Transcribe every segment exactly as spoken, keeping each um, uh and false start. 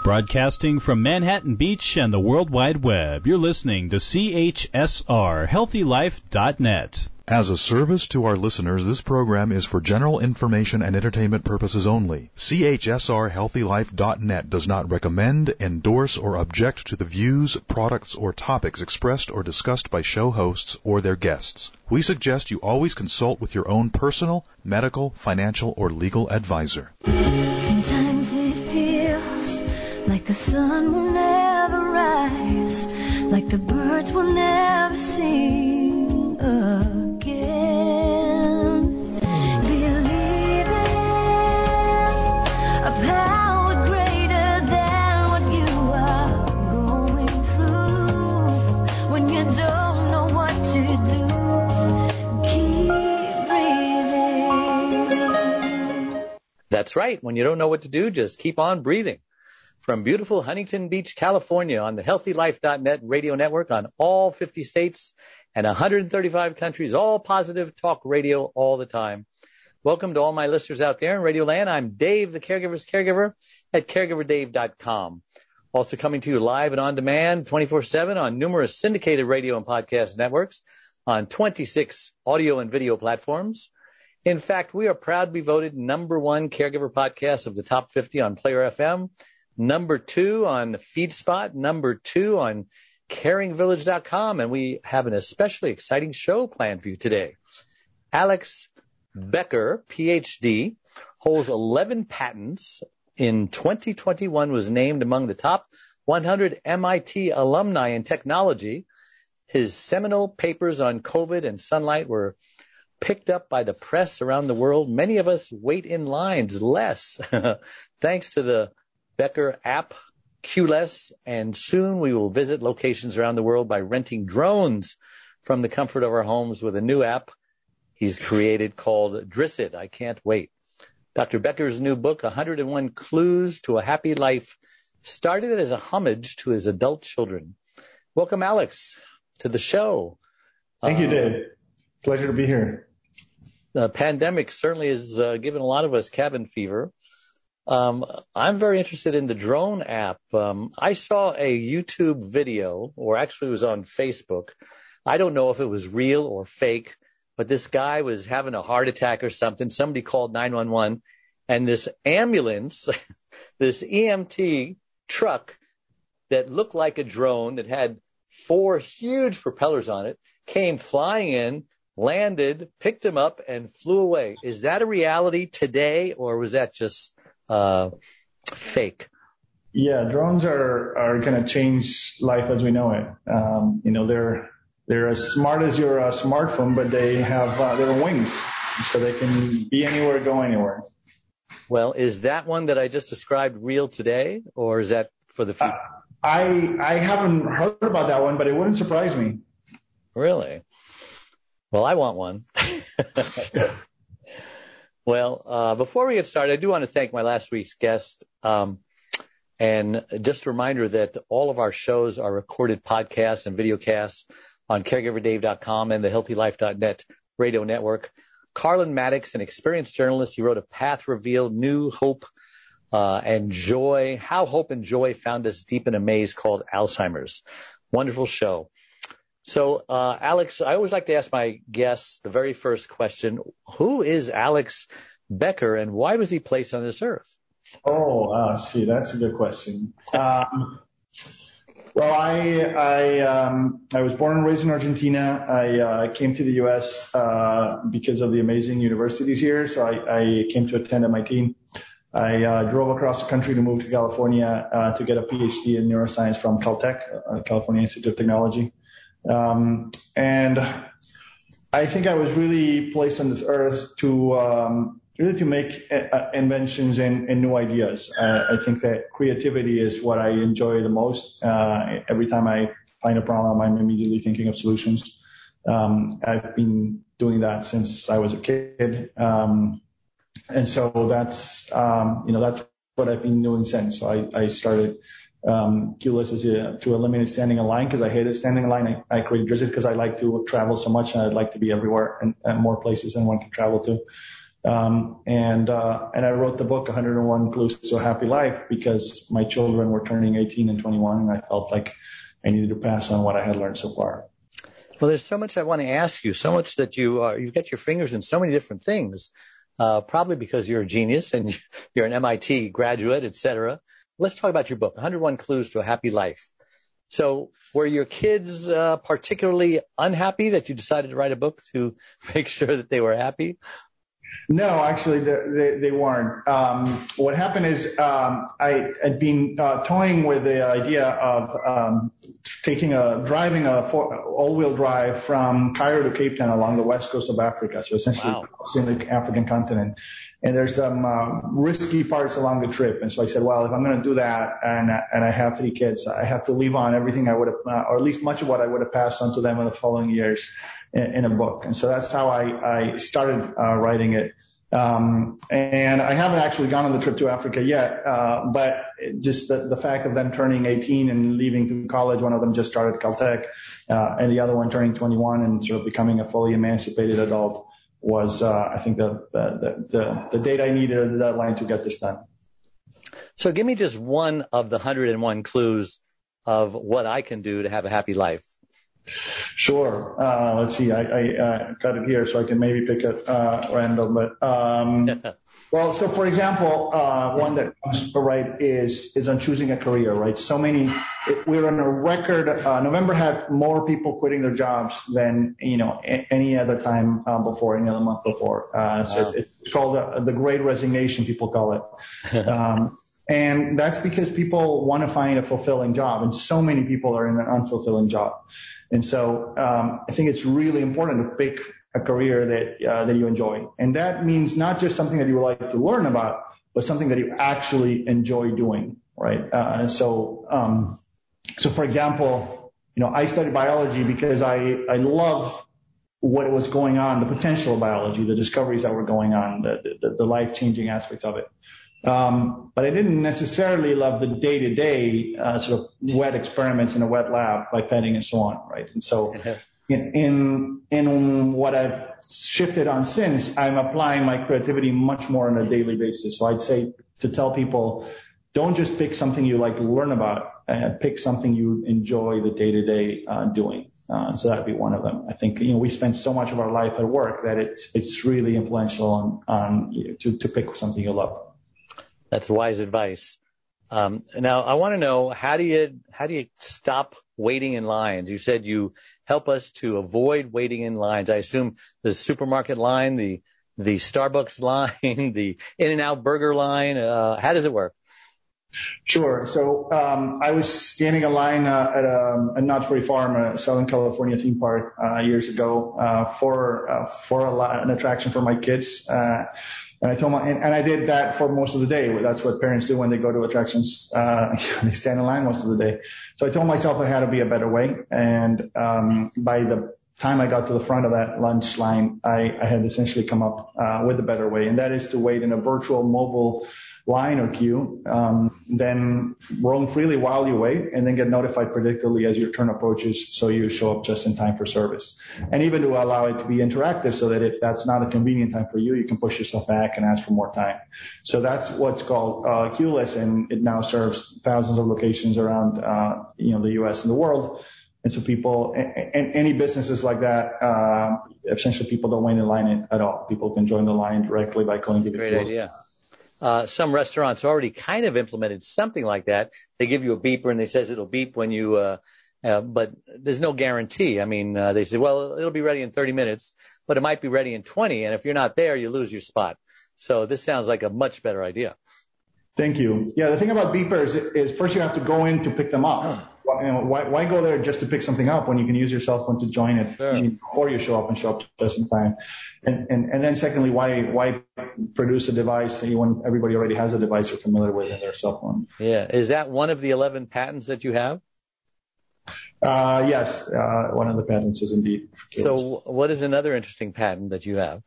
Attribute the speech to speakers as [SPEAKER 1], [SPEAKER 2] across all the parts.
[SPEAKER 1] Broadcasting from Manhattan Beach and the World Wide Web, you're listening to C H S R Healthy Life dot net.
[SPEAKER 2] As a service to our listeners, this program is for general information and entertainment purposes only. C H S R Healthy Life dot net does not recommend, endorse, or object to the views, products, or topics expressed or discussed by show hosts or their guests. We suggest you always consult with your own personal, medical, financial, or legal advisor.
[SPEAKER 3] Sometimes it feels like the sun will never rise, like the birds will never sing again. Believe in a power greater than what you are going through. When you don't know what to do, keep breathing.
[SPEAKER 4] That's right. When you don't know what to do, just keep on breathing. From beautiful Huntington Beach, California, on the Healthy Life dot net radio network on all fifty states and one hundred thirty-five countries, all positive talk radio all the time. Welcome to all my listeners out there in Radio Land. I'm Dave, the Caregiver's Caregiver, at caregiver dave dot com. Also coming to you live and on demand twenty-four seven on numerous syndicated radio and podcast networks on twenty-six audio and video platforms. In fact, we are proud to be voted number one caregiver podcast of the top fifty on Player F M, number two on FeedSpot, number two on caring village dot com, and we have an especially exciting show planned for you today. Alex Becker, P H D, holds eleven patents. In twenty twenty-one was named among the top one hundred M I T alumni in technology. His seminal papers on COVID and sunlight were picked up by the press around the world. Many of us wait in lines less thanks to the Becker app, Q less, and soon we will visit locations around the world by renting drones from the comfort of our homes with a new app he's created called Drissit. I can't wait. Doctor Becker's new book, one hundred one Clues to a Happy Life, started as a homage to his adult children. Welcome, Alex, to the show.
[SPEAKER 5] Thank you, Dave. Pleasure to be here.
[SPEAKER 4] The pandemic certainly has uh, given a lot of us cabin fever. Um, I'm very interested in the drone app. Um, I saw a YouTube video, or actually it was on Facebook. I don't know if it was real or fake, but this guy was having a heart attack or something. Somebody called nine one one, and this ambulance, this E M T truck that looked like a drone that had four huge propellers on it, came flying in, landed, picked him up, and flew away. Is that a reality today, or was that just uh fake?
[SPEAKER 5] Yeah, drones are are going to change life as we know it. Um, you know, they're they're as smart as your uh, smartphone, but they have uh, their wings, so they can be anywhere, go anywhere.
[SPEAKER 4] Well, is that one that I just described real today, or is that for the future?
[SPEAKER 5] Uh, I I haven't heard about that one, but it wouldn't surprise me.
[SPEAKER 4] Really? Well, I want one. Well, uh, before we get started, I do want to thank my last week's guest. Um, and just a reminder that all of our shows are recorded podcasts and videocasts on caregiver dave dot com and the healthy life dot net radio network. Carlin Maddox, an experienced journalist, he wrote A Path Revealed, New Hope uh, and Joy, How Hope and Joy Found Us Deep in a Maze Called Alzheimer's. Wonderful show. So, uh, Alex, I always like to ask my guests the very first question. Who is Alex Becker, and why was he placed on this earth?
[SPEAKER 5] Oh, uh, see, that's a good question. Um, well, I I um, I was born and raised in Argentina. I uh, came to the U S uh, because of the amazing universities here, so I, I came to attend M I T. I uh, drove across the country to move to California uh, to get a P H D in neuroscience from Caltech, uh, California Institute of Technology. Um, and I think I was really placed on this earth to, um, really to make uh, inventions and, and new ideas. Uh, I think that creativity is what I enjoy the most. Uh, every time I find a problem, I'm immediately thinking of solutions. Um, I've been doing that since I was a kid. Um, and so that's, um, you know, that's what I've been doing since. So I, I started Um, Q-less is a, to eliminate standing in line because I hated standing in line. I, I created Drissit because I like to travel so much and I'd like to be everywhere and, and more places than one can travel to. Um, and, uh, and I wrote the book one hundred one Clues to a Happy Life because my children were turning eighteen and twenty-one, and I felt like I needed to pass on what I had learned so far.
[SPEAKER 4] Well, there's so much I want to ask you, so much that you are, you've got your fingers in so many different things, uh, probably because you're a genius and you're an M I T graduate, et cetera. Let's talk about your book, one hundred one Clues to a Happy Life. So were your kids uh, particularly unhappy that you decided to write a book to make sure that they were happy?
[SPEAKER 5] No, actually, they, they weren't. Um, what happened is um, I had been uh, toying with the idea of um, taking a driving a four, all-wheel drive from Cairo to Cape Town along the west coast of Africa, so essentially
[SPEAKER 4] wow.
[SPEAKER 5] in the African continent. And there's some uh, risky parts along the trip. And so I said, well, if I'm going to do that and and I have three kids, I have to leave on everything I would have, uh, or at least much of what I would have passed on to them in the following years in, in a book. And so that's how I, I started uh, writing it. Um, and I haven't actually gone on the trip to Africa yet, uh, but just the, the fact of them turning eighteen and leaving to college, one of them just started Caltech, uh, and the other one turning twenty-one and sort of becoming a fully emancipated adult was, uh, I think, the, the, the, the date I needed or the deadline to get this done.
[SPEAKER 4] So give me just one of the one hundred one clues of what I can do to have a happy life.
[SPEAKER 5] Sure. Uh, let's see. I, I uh, got it here so I can maybe pick it uh, random. But um, well, so for example, uh, one that comes to right is is on choosing a career. Right. So many. It, we're on a record. Uh, November had more people quitting their jobs than you know a, any other time uh, before, any other month before. Uh, so wow. it's, it's called uh, the Great Resignation. People call it. Um, And that's because people want to find a fulfilling job, and so many people are in an unfulfilling job. And so um, I think it's really important to pick a career that uh, that you enjoy, and that means not just something that you would like to learn about, but something that you actually enjoy doing, right? Uh, and so, um, so for example, you know, I studied biology because I I love what was going on, the potential of biology, the discoveries that were going on, the the, the life-changing aspects of it. Um, but I didn't necessarily love the day-to-day uh, sort of wet experiments in a wet lab, like petting and so on, right? And so in, in in what I've shifted on since, I'm applying my creativity much more on a daily basis. So I'd say to tell people, don't just pick something you like to learn about, uh, pick something you enjoy the day-to-day uh, doing. Uh, so that'd be one of them. I think, you know, we spend so much of our life at work that it's it's really influential on, on you know, to, to pick something you love.
[SPEAKER 4] That's wise advice. Um, now, I want to know, how do you how do you stop waiting in lines? You said you help us to avoid waiting in lines. I assume the supermarket line, the the Starbucks line, the In-N-Out burger line. Uh, how does it work?
[SPEAKER 5] Sure. So um, I was standing in line uh, at a, a Knott's Berry Farm, a Southern California theme park, uh, years ago uh, for uh, for a, an attraction for my kids. Uh, And I told my, and, and I did that for most of the day. That's what parents do when they go to attractions. Uh, they stand in line most of the day. So I told myself there had to be a better way. And, um, by the time I got to the front of that lunch line, I, I had essentially come up, uh, with a better way. And that is to wait in a virtual mobile line or queue, um, then roam freely while you wait, and then get notified predictably as your turn approaches, so you show up just in time for service. And even to allow it to be interactive, so that if that's not a convenient time for you, you can push yourself back and ask for more time. So that's what's called uh, Queueless, and it now serves thousands of locations around, uh, you know, the U S and the world. And so people, and any businesses like that, uh, essentially people don't wait in line at all. People can join the line directly by going to the
[SPEAKER 4] Great idea. Uh, some restaurants already kind of implemented something like that. They give you a beeper and they says it'll beep when you, uh, uh but there's no guarantee. I mean, uh, they say, well, it'll be ready in thirty minutes, but it might be ready in twenty. And if you're not there, you lose your spot. So this sounds like a much better idea.
[SPEAKER 5] Thank you. Yeah, the thing about beepers is first you have to go in to pick them up. You know, why, why go there just to pick something up when you can use your cell phone to join it
[SPEAKER 4] sure.
[SPEAKER 5] before you show up and show up just in time? And, and, and then secondly, why, why produce a device that you want, everybody already has a device they're familiar with in their cell phone?
[SPEAKER 4] Yeah. Is that one of the eleven patents that you have?
[SPEAKER 5] Uh, yes, uh, one of the patents is indeed.
[SPEAKER 4] So what is another interesting patent that you have?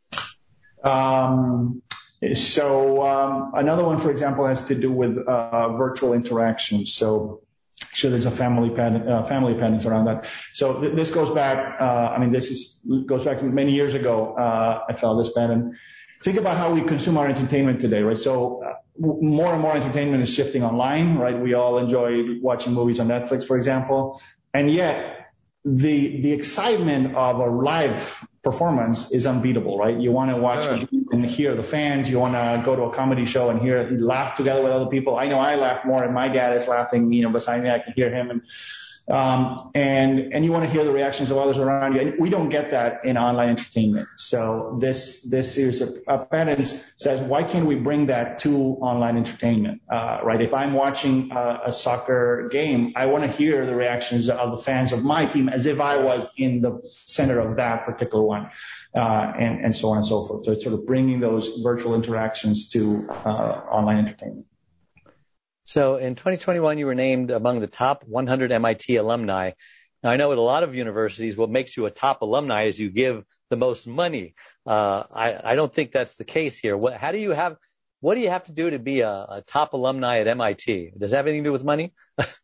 [SPEAKER 5] Um, so, um, another one, for example, has to do with, uh, virtual interactions. So, Sure, there's a family patent, uh, family patents around that. So th- this goes back, uh, I mean, this is, goes back many years ago, uh, I filed this patent. think about how we consume our entertainment today, right? So uh, more and more entertainment is shifting online, right? We all enjoy watching movies on Netflix, for example. And yet the, the excitement of a live performance is unbeatable, right? You want to watch
[SPEAKER 4] Sure.
[SPEAKER 5] and hear the fans. You want to go to a comedy show and hear, laugh together with other people. I know I laugh more and my dad is laughing, you know, beside me. I can hear him. And, um, and, and you want to hear the reactions of others around you. And we don't get that in online entertainment. So this, this series of, of patterns says, why can't we bring that to online entertainment? Uh, right? If I'm watching a, a soccer game, I want to hear the reactions of the fans of my team as if I was in the center of that particular one, uh, and, and so on and so forth. So it's sort of bringing those virtual interactions to, uh, online entertainment.
[SPEAKER 4] So in twenty twenty-one, you were named among the top one hundred M I T alumni. Now, I know at a lot of universities, what makes you a top alumni is you give the most money. Uh, I, I don't think that's the case here. What, how do you have, what do you have to do to be a, a top alumni at M I T? Does it have anything to do with money?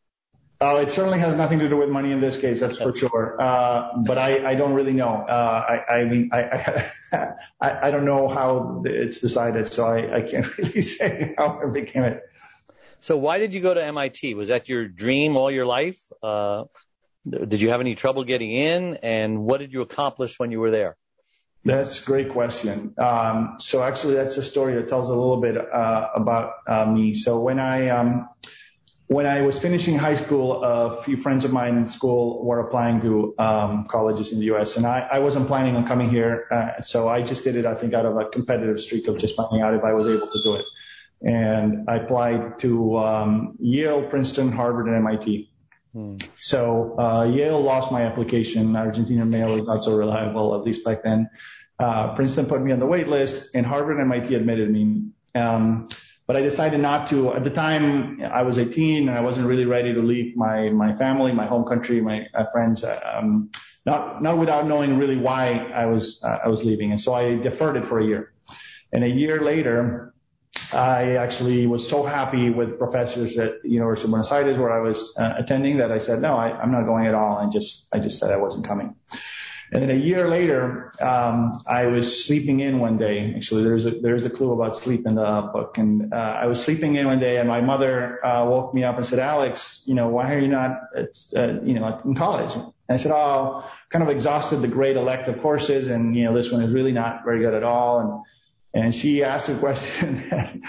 [SPEAKER 5] Oh, it certainly has nothing to do with money in this case, that's for sure. Uh, but I, I don't really know. Uh, I, I mean, I, I, I don't know how it's decided, so I, I can't really say how I became it.
[SPEAKER 4] So why did you go to M I T? Was that your dream all your life? Uh, did you have any trouble getting in? And what did you accomplish when you were there?
[SPEAKER 5] That's a great question. Um, so actually that's a story that tells a little bit, uh, about, uh, me. So when I, um, when I was finishing high school, a few friends of mine in school were applying to, um, colleges in the U S and I, I wasn't planning on coming here. Uh, so I just did it, I think, out of a competitive streak of just finding out if I was able to do it. And I applied to um, Yale, Princeton, Harvard, and M I T. Hmm. So uh, Yale lost my application. Argentinian mail was not so reliable, at least back then. Uh, Princeton put me on the wait list, and Harvard and M I T admitted me. Um, but I decided not to. At the time, I was eighteen, and I wasn't really ready to leave my my family, my home country, my uh, friends. Um, not not without knowing really why I was uh, I was leaving, and so I deferred it for a year. And a year later, I actually was so happy with professors at the University of Buenos Aires where I was uh, attending that I said, no, I, I'm not going at all. And just, I just said I wasn't coming. And then a year later, um, I was sleeping in one day. Actually, there's a, there's a clue about sleep in the book. And, uh, I was sleeping in one day and my mother, uh, woke me up and said, Alex, you know, why are you not, it's, uh, you know, in college? And I said, oh, kind of exhausted the great elective courses. And, you know, this one is really not very good at all. And, And she asked a question.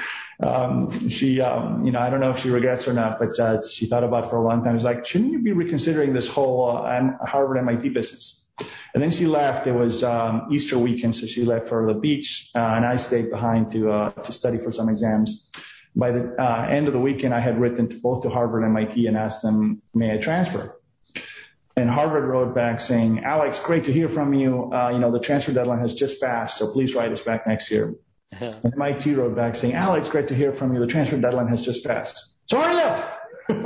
[SPEAKER 5] um, she, um, you know, I don't know if she regrets or not, but uh, she thought about it for a long time. She's like, shouldn't you be reconsidering this whole uh, Harvard M I T business? And then she left. It was um, Easter weekend, so she left for the beach, uh, and I stayed behind to uh, to study for some exams. By the uh, end of the weekend, I had written to both to Harvard and M I T and asked them, may I transfer? And Harvard wrote back saying, Alex, great to hear from you. Uh, you know, the transfer deadline has just passed, so please write us back next year. And M I T wrote back saying, Alex, great to hear from you. The transfer deadline has just passed. So hurry up.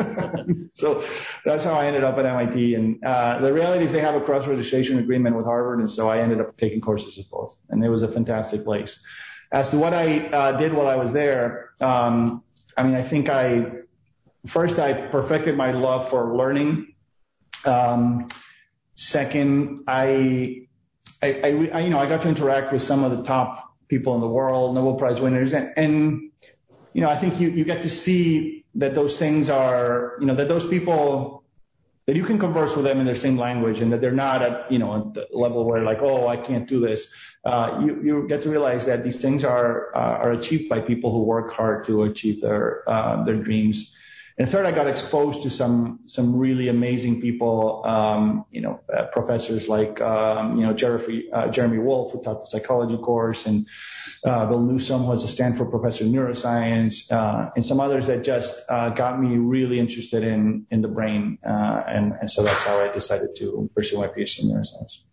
[SPEAKER 5] So that's how I ended up at M I T. And uh, the reality is they have a cross-registration agreement with Harvard, and so I ended up taking courses at both. And it was a fantastic place. As to what I uh, did while I was there, um, I mean, I think I, first I perfected my love for learning. Um, second, I, I, I, I, you know, I got to interact with some of the top people in the world, Nobel Prize winners, and, and you know, I think you, you get to see that those things are, you know, that those people, that you can converse with them in their same language, and that they're not at, you know, at the level where like, oh, I can't do this. Uh, you, you get to realize that these things are, uh, are achieved by people who work hard to achieve their, uh, their dreams. And third, I got exposed to some, some really amazing people, um, you know, uh, professors like, um, you know, Jeremy, uh, Jeremy Wolf, who taught the psychology course, and, uh, Bill Newsom, who was a Stanford professor of neuroscience, uh, and some others that just, uh, got me really interested in, in the brain. Uh, and, and so that's how I decided to pursue my PhD in neuroscience.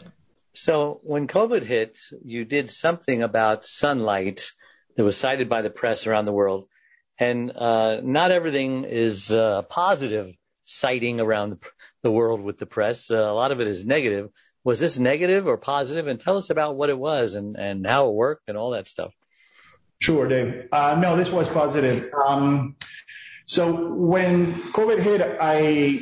[SPEAKER 4] So when COVID hit, you did something about sunlight that was cited by the press around the world. And uh not everything is uh, positive citing around the, the world with the press. Uh, a lot of it is negative. Was this negative or positive? And tell us about what it was and, and how it worked and all that stuff.
[SPEAKER 5] Sure, Dave. Uh, no, this was positive. Um, so when COVID hit, I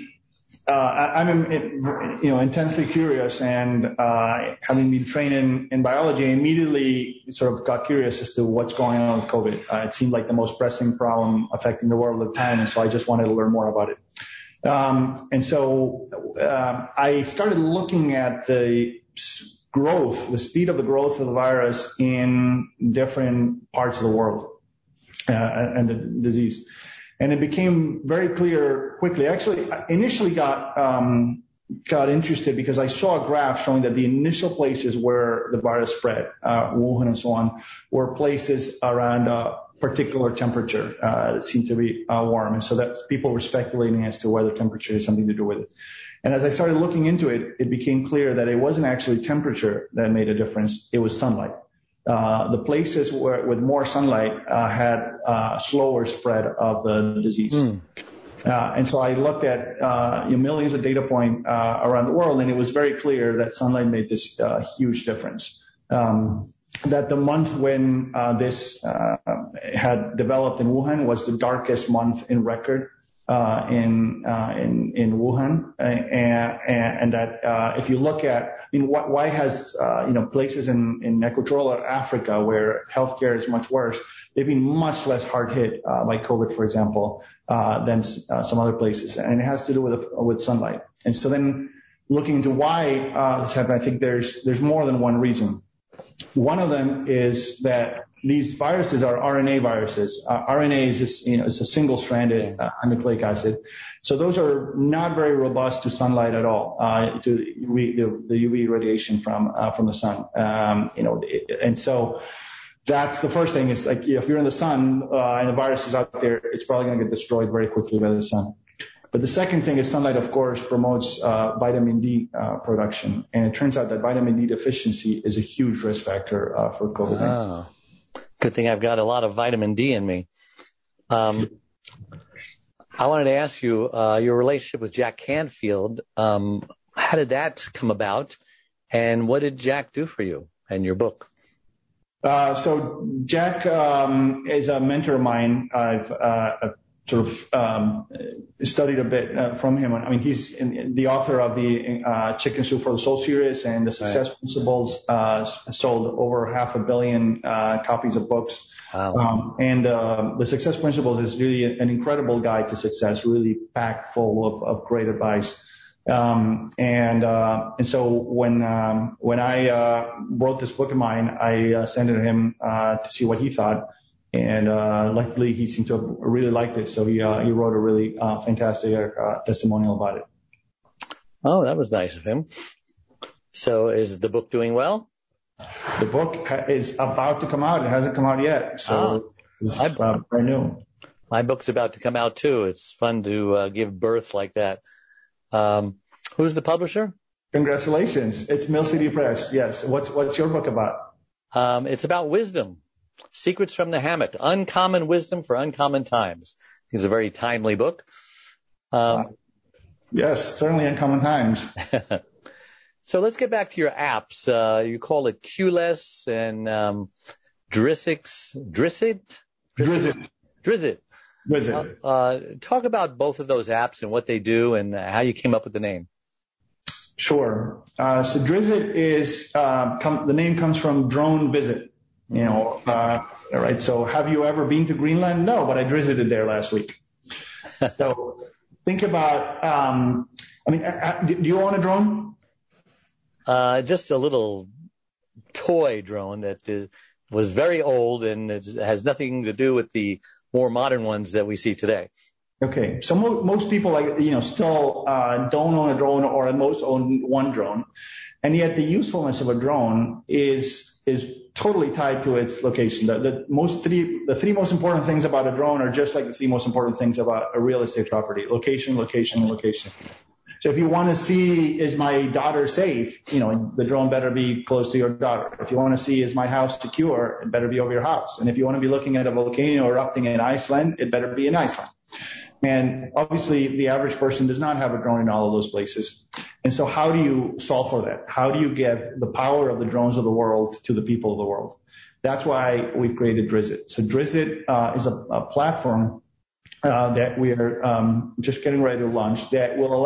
[SPEAKER 5] uh, I, I'm, you know, intensely curious, and uh, having been trained in, in biology, I immediately sort of got curious as to what's going on with COVID. Uh, it seemed like the most pressing problem affecting the world at the time, and so I just wanted to learn more about it. Um, and so uh, I started looking at the growth, the speed of the growth of the virus in different parts of the world uh, and the disease. And it became very clear quickly. Actually, I initially got um, got interested because I saw a graph showing that the initial places where the virus spread, uh, Wuhan and so on, were places around a particular temperature uh, that seemed to be uh, warm. And so that people were speculating as to whether temperature has something to do with it. And as I started looking into it, it became clear that it wasn't actually temperature that made a difference. It was sunlight. Uh, the places where, with more sunlight uh, had uh, slower spread of the disease. Mm. Uh, and so I looked at uh, you know, millions of data points uh, around the world, and it was very clear that sunlight made this uh, huge difference. Um, that the month when uh, this uh, had developed in Wuhan was the darkest month in record. Uh, in, uh, in, in Wuhan, uh, and, and that, uh, if you look at, I mean, wh- why has, uh, you know, places in, in Equatorial Africa where healthcare is much worse, they've been much less hard hit, uh, by COVID, for example, uh, than, uh, some other places. And it has to do with, with sunlight. And so then looking into why, uh, this happened, I think there's, there's more than one reason. One of them is that these viruses are R N A viruses. Uh, R N A is, just, you know, it's a single-stranded uh, nucleic acid. So those are not very robust to sunlight at all, uh, to U V, the, the U V radiation from uh, from the sun. Um, you know, it, and so that's the first thing. Is like if you're in the sun uh, and the virus is out there, it's probably going to get destroyed very quickly by the sun. But the second thing is sunlight, of course, promotes uh, vitamin D uh, production, and it turns out that vitamin D deficiency is a huge risk factor uh, for COVID nineteen.
[SPEAKER 4] Oh. Good thing I've got a lot of vitamin D in me. Um, I wanted to ask you, uh, your relationship with Jack Canfield, um, how did that come about? And what did Jack do for you and your book?
[SPEAKER 5] Uh, so Jack um, is a mentor of mine. I've, uh, I've sort of um, studied a bit uh, from him. I mean, he's in, in the author of the uh, Chicken Soup for the Soul series and the Success right. Principles, uh, sold over half a billion uh, copies of books.
[SPEAKER 4] Wow.
[SPEAKER 5] Um, and uh, the Success Principles is really an incredible guide to success, really packed full of, of great advice. Um, and uh, and so when um, when I uh, wrote this book of mine, I uh, sent it to him uh, to see what he thought. And uh, luckily, he seemed to have really liked it, so he uh, he wrote a really uh, fantastic uh, testimonial about it.
[SPEAKER 4] Oh, that was nice of him. So, is the book doing well?
[SPEAKER 5] The book ha- is about to come out. It hasn't come out yet, so oh, it's uh, brand new.
[SPEAKER 4] My book's about to come out too. It's fun to uh, give birth like that. Um, who's the publisher?
[SPEAKER 5] Congratulations! It's Mill City Press. Yes. What's what's your book about?
[SPEAKER 4] Um, it's about wisdom. Secrets from the Hammock, Uncommon Wisdom for Uncommon Times. It's a very timely book. Um,
[SPEAKER 5] uh, yes, certainly uncommon times.
[SPEAKER 4] So let's get back to your apps. Uh, you call it Q L E S and um, Drizix, Drizit?
[SPEAKER 5] Drizit.
[SPEAKER 4] Drizit.
[SPEAKER 5] Drizit.
[SPEAKER 4] Uh, uh, talk about both of those apps and what they do and how you came up with the name.
[SPEAKER 5] Sure. Uh, so Drizit is, uh, com- the name comes from drone visit. You know, uh, right. So have you ever been to Greenland? No, but I visited there last week. So think about, um, I mean, uh, do you own a drone?
[SPEAKER 4] Uh, just a little toy drone that is, was very old and it has nothing to do with the more modern ones that we see today.
[SPEAKER 5] Okay. So mo- most people, like, you know, still, uh, don't own a drone or at most own one drone. And yet the usefulness of a drone is, is totally tied to its location. The, the most three, the three most important things about a drone are just like the three most important things about a real estate property: location, location, and location. So if you want to see, is my daughter safe? You know, the drone better be close to your daughter. If you want to see, is my house secure? It better be over your house. And if you want to be looking at a volcano erupting in Iceland, it better be in Iceland. And obviously, the average person does not have a drone in all of those places. And so how do you solve for that? How do you get the power of the drones of the world to the people of the world? That's why we've created Drizit. So Drizit uh, is a, a platform uh, that we are um, just getting ready to launch that will allow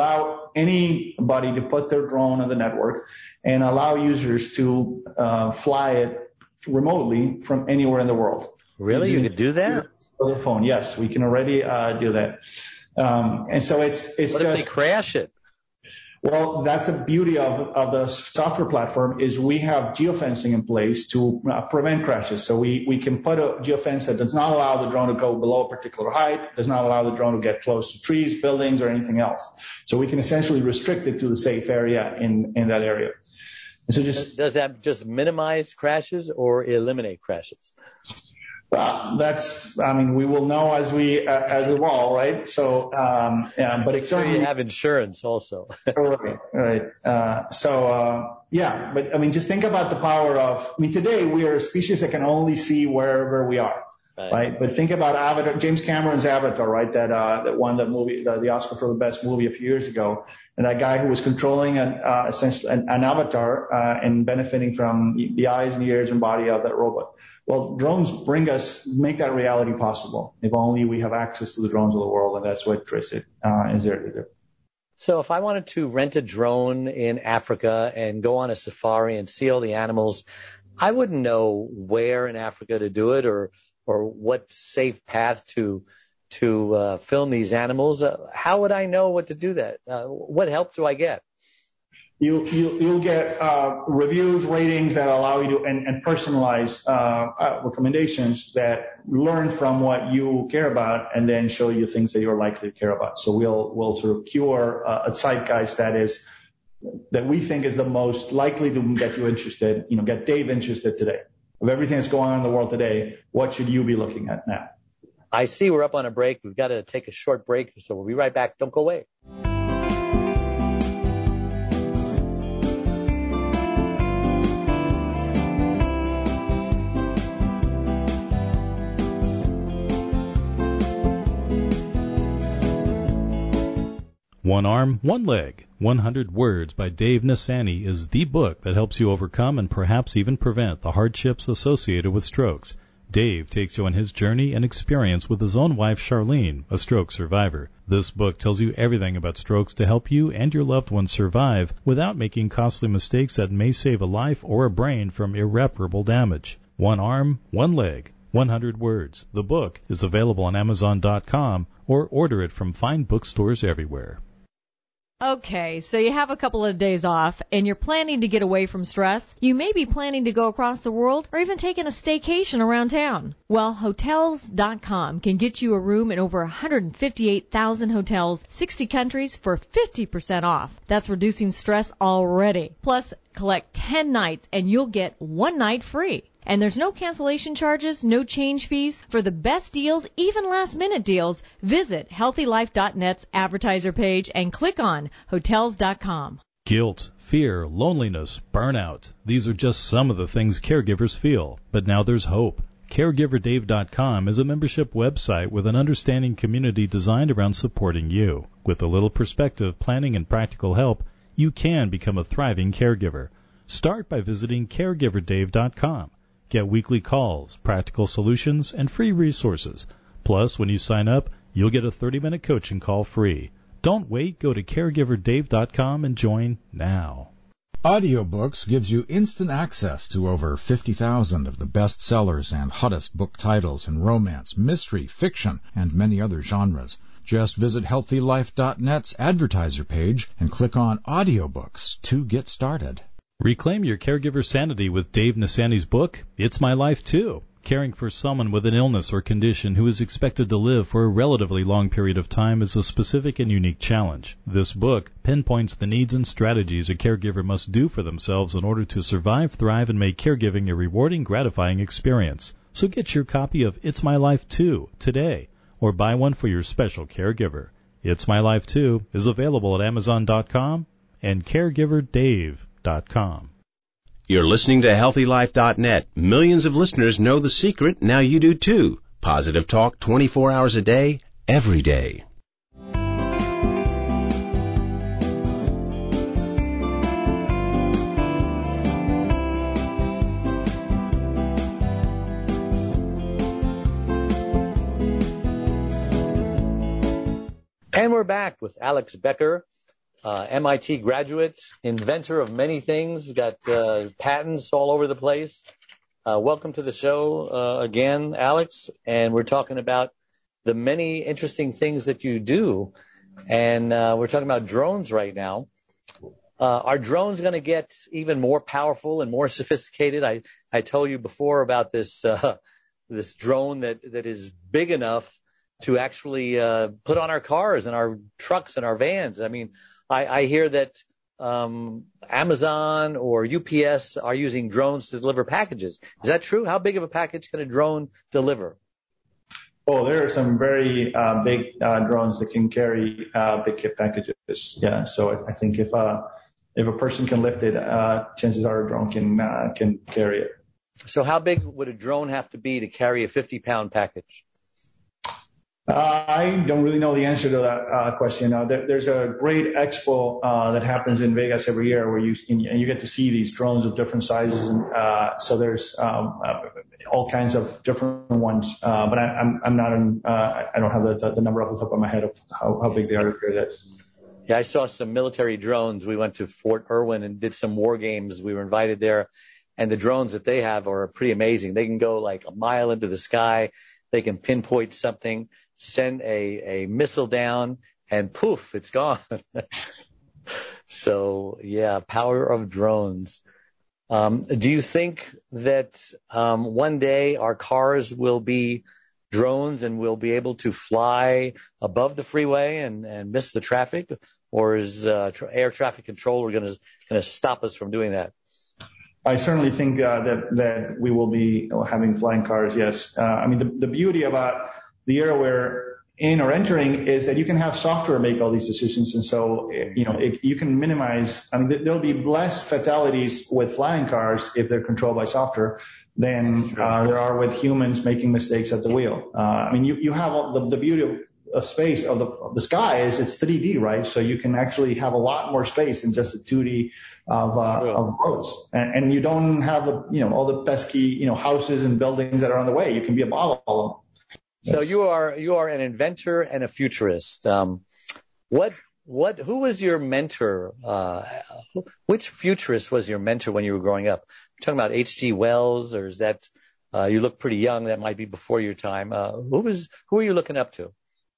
[SPEAKER 5] anybody to put their drone on the network and allow users to uh, fly it remotely from anywhere in the world.
[SPEAKER 4] Really? You could do that?
[SPEAKER 5] Their phone. Yes, we can already uh, do that. Um, and so it's it's
[SPEAKER 4] what
[SPEAKER 5] just.
[SPEAKER 4] What if they crash it?
[SPEAKER 5] Well, that's the beauty of, of the software platform is we have geofencing in place to uh, prevent crashes. So we, we can put a geofence that does not allow the drone to go below a particular height, does not allow the drone to get close to trees, buildings, or anything else. So we can essentially restrict it to the safe area in, in that area. And so just
[SPEAKER 4] does that just minimize crashes or eliminate crashes?
[SPEAKER 5] Well, that's, I mean, we will know as we, uh, as we evolve, right? So, um, yeah, but it's
[SPEAKER 4] so
[SPEAKER 5] certainly.
[SPEAKER 4] You have insurance also.
[SPEAKER 5] Right, right. Uh, so, uh, yeah, but I mean, just think about the power of, I mean, today we are a species that can only see wherever we are, right? right? But think about Avatar, James Cameron's Avatar, right? That, uh, that won the movie, the, the Oscar for the best movie a few years ago. And that guy who was controlling an, uh, essentially an, an avatar, uh, and benefiting from the eyes and ears and body of that robot. Well, drones bring us, make that reality possible. If only we have access to the drones of the world, and that's what Tricit uh, is there to do.
[SPEAKER 4] So if I wanted to rent a drone in Africa and go on a safari and see all the animals, I wouldn't know where in Africa to do it or or what safe path to to uh, film these animals. Uh, how would I know what to do that? Uh, what help do I get?
[SPEAKER 5] You, you, you'll get uh, reviews, ratings that allow you to, and, and personalize uh, uh, recommendations that learn from what you care about and then show you things that you're likely to care about. So we'll, we'll sort of cure uh, a zeitgeist that is, that we think is the most likely to get you interested, you know, get Dave interested today. Of everything that's going on in the world today, what should you be looking at now?
[SPEAKER 4] I see we're up on a break. We've got to take a short break, so we'll be right back. Don't go away.
[SPEAKER 1] One Arm, One Leg, one hundred Words by Dave Nassaney is the book that helps you overcome and perhaps even prevent the hardships associated with strokes. Dave takes you on his journey and experience with his own wife, Charlene, a stroke survivor. This book tells you everything about strokes to help you and your loved ones survive without making costly mistakes that may save a life or a brain from irreparable damage. One Arm, One Leg, one hundred Words. The book is available on Amazon dot com or order it from fine bookstores everywhere.
[SPEAKER 6] Okay, so you have a couple of days off and you're planning to get away from stress. You may be planning to go across the world or even taking a staycation around town. Well, Hotels dot com can get you a room in over one hundred fifty-eight thousand hotels, sixty countries for fifty percent off. That's reducing stress already. Plus, collect ten nights and you'll get one night free. And there's no cancellation charges, no change fees. For the best deals, even last-minute deals, visit healthy life dot net's advertiser page and click on Hotels dot com.
[SPEAKER 1] Guilt, fear, loneliness, burnout. These are just some of the things caregivers feel. But now there's hope. Caregiver Dave dot com is a membership website with an understanding community designed around supporting you. With a little perspective, planning, and practical help, you can become a thriving caregiver. Start by visiting Caregiver Dave dot com. Get weekly calls, practical solutions, and free resources. Plus, when you sign up, you'll get a thirty-minute coaching call free. Don't wait. Go to Caregiver Dave dot com and join now.
[SPEAKER 7] Audiobooks gives you instant access to over fifty thousand of the best sellers and hottest book titles in romance, mystery, fiction, and many other genres. Just visit healthy life dot net's advertiser page and click on Audiobooks to get started.
[SPEAKER 1] Reclaim your caregiver sanity with Dave Nassaney's book, It's My Life Too. Caring for someone with an illness or condition who is expected to live for a relatively long period of time is a specific and unique challenge. This book pinpoints the needs and strategies a caregiver must do for themselves in order to survive, thrive, and make caregiving a rewarding, gratifying experience. So get your copy of It's My Life Too today, or buy one for your special caregiver. It's My Life Too is available at Amazon dot com and Caregiver Dave dot com.
[SPEAKER 8] You're listening to healthy life dot net. Millions of listeners know the secret. Now you do too. Positive talk twenty-four hours a day, every day.
[SPEAKER 4] And we're back with Alex Becker, uh, M I T graduate, inventor of many things, got uh, patents all over the place. Uh, welcome to the show uh, again, Alex. And we're talking about the many interesting things that you do. And uh, we're talking about drones right now. Uh, are drones going to get even more powerful and more sophisticated? I, I told you before about this uh, this drone that, that is big enough to actually uh, put on our cars and our trucks and our vans. I mean, I, I hear that um, Amazon or U P S are using drones to deliver packages. Is that true? How big of a package can a drone deliver?
[SPEAKER 5] Oh, there are some very uh, big uh, drones that can carry uh, big kit packages. Yeah, so I, I think if uh, if a person can lift it, uh, chances are a drone can uh, can carry it.
[SPEAKER 4] So how big would a drone have to be to carry a fifty pound package?
[SPEAKER 5] Uh, I don't really know the answer to that uh, question. Uh, there, there's a great expo uh, that happens in Vegas every year where you and you get to see these drones of different sizes, and uh, so there's um, uh, all kinds of different ones. Uh, but I, I'm I'm not in, uh, I don't have the, the number off the top of my head of how, how big they are.
[SPEAKER 4] Yeah, I saw some military drones. We went to Fort Irwin and did some war games. We were invited there, and the drones that they have are pretty amazing. They can go like a mile into the sky. They can pinpoint something, send a, a missile down, and poof, it's gone. So, yeah, power of drones. Um, do you think that um, one day our cars will be drones and we'll be able to fly above the freeway and, and miss the traffic? Or is uh, tra- air traffic controller going to going to stop us from doing that?
[SPEAKER 5] I certainly think uh, that that we will be having flying cars. Yes, uh, I mean the, the beauty about the era we're in or entering is that you can have software make all these decisions, and so you know it, you can minimize. I mean there'll be less fatalities with flying cars if they're controlled by software than uh, there are with humans making mistakes at the wheel. Uh, I mean you you have all the, the beauty of of space of the of the sky is it's three D, right? So you can actually have a lot more space than just a two D of uh, sure. of roads, and, and you don't have the you know all the pesky you know houses and buildings that are on the way. You can be above all of them.
[SPEAKER 4] So yes. you are you are an inventor and a futurist. Um, what what who was your mentor? Uh, which futurist was your mentor when you were growing up? You're talking about H G Wells, or is that uh, you look pretty young? That might be before your time. Uh, who was who are you looking up to?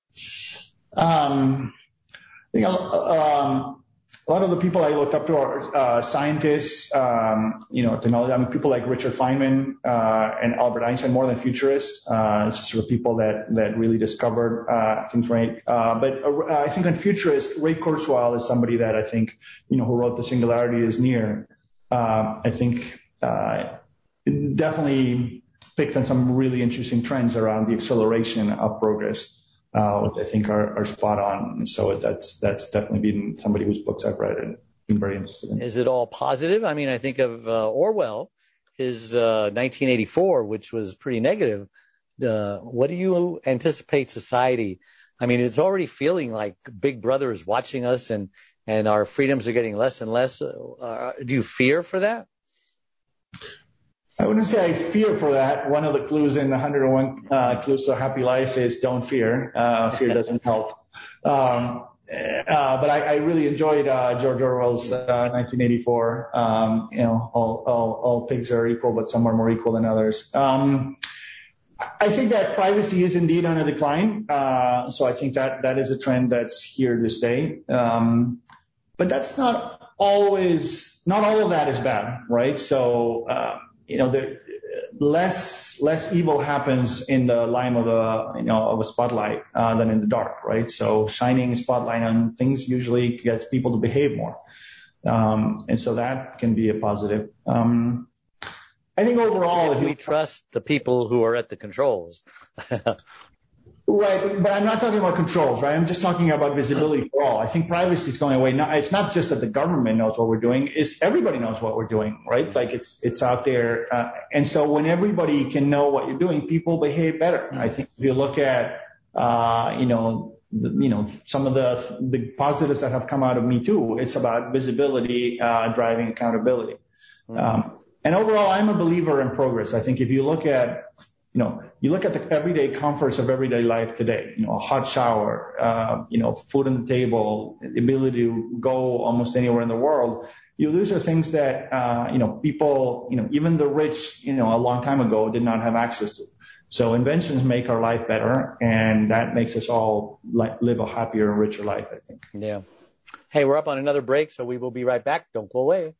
[SPEAKER 5] Um, I think um, a lot of the people I looked up to are uh, scientists, um, you know, technology. I mean, people like Richard Feynman uh, and Albert Einstein, more than futurists. Uh, it's just sort of people that that really discovered uh, things right. Uh, but uh, I think on futurists, Ray Kurzweil is somebody that I think, you know, who wrote The Singularity is Near. Uh, I think uh, definitely picked on some really interesting trends around the acceleration of progress. Uh, which I think are, are spot on. And so that's, that's definitely been somebody whose books I've read and been very interested in.
[SPEAKER 4] Is it all positive? I mean, I think of uh, Orwell, his uh, nineteen eighty-four, which was pretty negative. Uh, what do you anticipate society? I mean, it's already feeling like Big Brother is watching us and, and our freedoms are getting less and less. Uh, do you fear for that?
[SPEAKER 5] I wouldn't say I fear for that. One of the clues in one hundred and one uh, Clues to a Happy Life is don't fear. Uh, fear doesn't help. Um, uh, but I, I really enjoyed uh, George Orwell's uh, nineteen eighty-four. Um, you know, all, all, all pigs are equal, but some are more equal than others. Um, I think that privacy is indeed on a decline. Uh, so I think that that is a trend that's here to stay. Um, but that's not always, not all of that is bad, right? So, uh, you know, there, less less evil happens in the line of a you know of a spotlight uh, than in the dark, right? So shining a spotlight on things usually gets people to behave more, um, and so that can be a positive. Um, I think overall, if
[SPEAKER 4] we
[SPEAKER 5] you
[SPEAKER 4] trust the people who are at the controls.
[SPEAKER 5] Right, but I'm not talking about controls, right? I'm just talking about visibility for all. I think privacy is going away. Not, it's not just that the government knows what we're doing; it's everybody knows what we're doing, right? Like it's it's out there, uh, and so when everybody can know what you're doing, people behave better. I think if you look at, uh, you know, the, you know, some of the the positives that have come out of Me Too, it's about visibility uh, driving accountability. Mm-hmm. Um, and overall, I'm a believer in progress. I think if you look at, you know, you look at the everyday comforts of everyday life today, you know, a hot shower, uh, you know, food on the table, the ability to go almost anywhere in the world. You know, those are things that, uh, you know, people, you know, even the rich, you know, a long time ago did not have access to. So inventions make our life better, and that makes us all li- live a happier and richer life, I think.
[SPEAKER 4] Yeah. Hey, we're up on another break, so we will be right back. Don't go away.